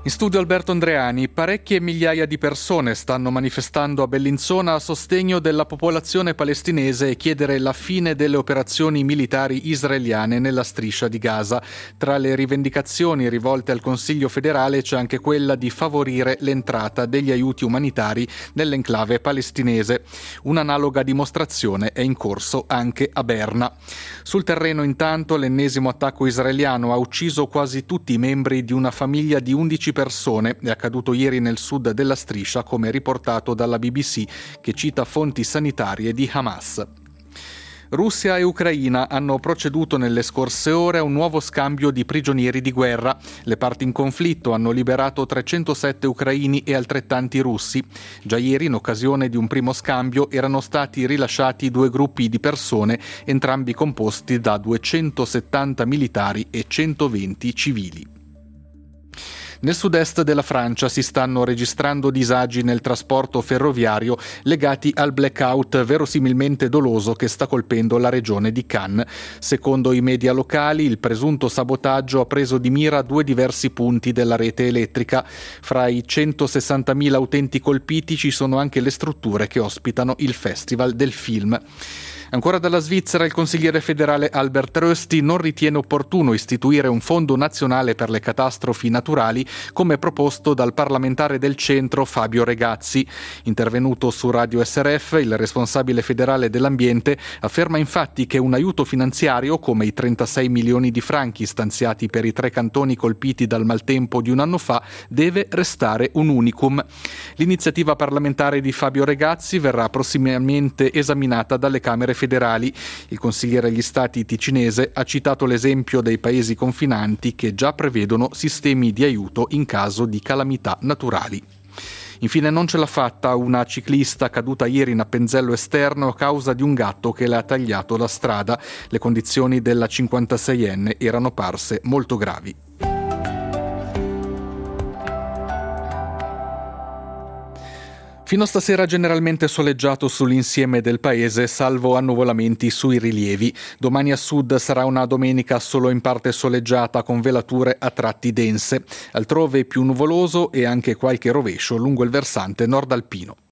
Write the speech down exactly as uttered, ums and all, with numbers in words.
In studio Alberto Andreani. Parecchie migliaia di persone stanno manifestando a Bellinzona a sostegno della popolazione palestinese e chiedere la fine delle operazioni militari israeliane nella striscia di Gaza. Tra le rivendicazioni rivolte al Consiglio federale c'è anche quella di favorire l'entrata degli aiuti umanitari nell'enclave palestinese. Un'analoga dimostrazione è in corso anche a Berna. Sul terreno intanto l'ennesimo attacco israeliano ha ucciso quasi tutti i membri di una famiglia di undici persone. È accaduto ieri nel sud della striscia, come riportato dalla B B C, che cita fonti sanitarie di Hamas. Russia e Ucraina hanno proceduto nelle scorse ore a un nuovo scambio di prigionieri di guerra. Le parti in conflitto hanno liberato trecentosette ucraini e altrettanti russi. Già ieri, in occasione di un primo scambio, erano stati rilasciati due gruppi di persone, entrambi composti da duecentosettanta militari e centoventi civili. Nel sud-est della Francia si stanno registrando disagi nel trasporto ferroviario legati al blackout verosimilmente doloso che sta colpendo la regione di Cannes. Secondo i media locali, il presunto sabotaggio ha preso di mira due diversi punti della rete elettrica. Fra i centosessantamila utenti colpiti ci sono anche le strutture che ospitano il Festival del Film. Ancora dalla Svizzera, il consigliere federale Albert Rösti non ritiene opportuno istituire un fondo nazionale per le catastrofi naturali come proposto dal parlamentare del centro Fabio Regazzi. Intervenuto su Radio S R F, il responsabile federale dell'ambiente afferma infatti che un aiuto finanziario come i trentasei milioni di franchi stanziati per i tre cantoni colpiti dal maltempo di un anno fa deve restare un unicum. L'iniziativa parlamentare di Fabio Regazzi verrà prossimamente esaminata dalle Camere federali. Il consigliere agli stati ticinese ha citato l'esempio dei paesi confinanti che già prevedono sistemi di aiuto in caso di calamità naturali. Infine non ce l'ha fatta una ciclista caduta ieri in Appenzello esterno a causa di un gatto che le ha tagliato la strada. Le condizioni della cinquantaseienne erano parse molto gravi. Fino a stasera generalmente soleggiato sull'insieme del paese, salvo annuvolamenti sui rilievi. Domani a sud sarà una domenica solo in parte soleggiata con velature a tratti dense. Altrove più nuvoloso e anche qualche rovescio lungo il versante nord alpino.